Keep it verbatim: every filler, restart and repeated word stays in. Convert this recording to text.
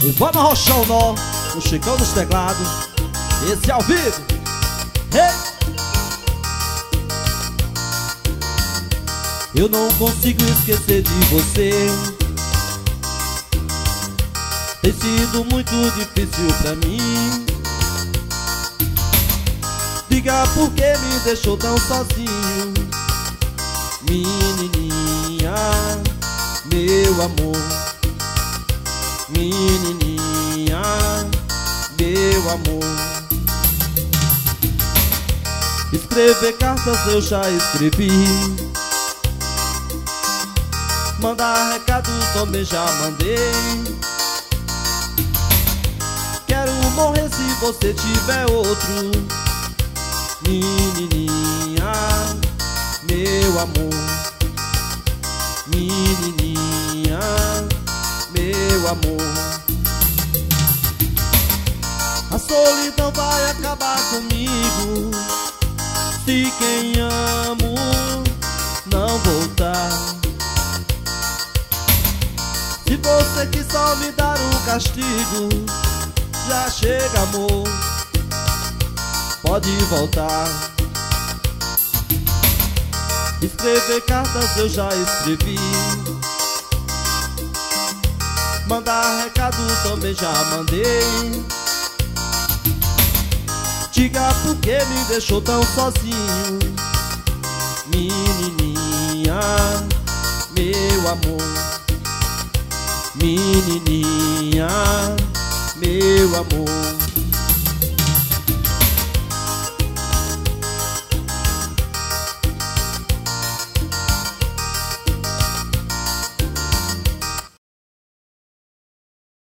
E vamos arrochar o nó no Chicão dos teclados. Esse é ao vivo. Hey! Eu não consigo esquecer de você. Tem sido muito difícil pra mim. Diga por que me deixou tão sozinho, menininha, meu amor. Menininha, meu amor. Escrever cartas eu já escrevi, mandar recado também já mandei. Quero morrer se você tiver outro, menininha, meu amor. Menininha, meu amor. A solidão vai acabar comigo se quem amo não voltar. Se você quis só me dar um castigo, já chega, amor, pode voltar. Escrever cartas eu já escrevi, mandar recado também já mandei. Diga por que me deixou tão sozinho, menininha, meu amor. Menininha, meu amor.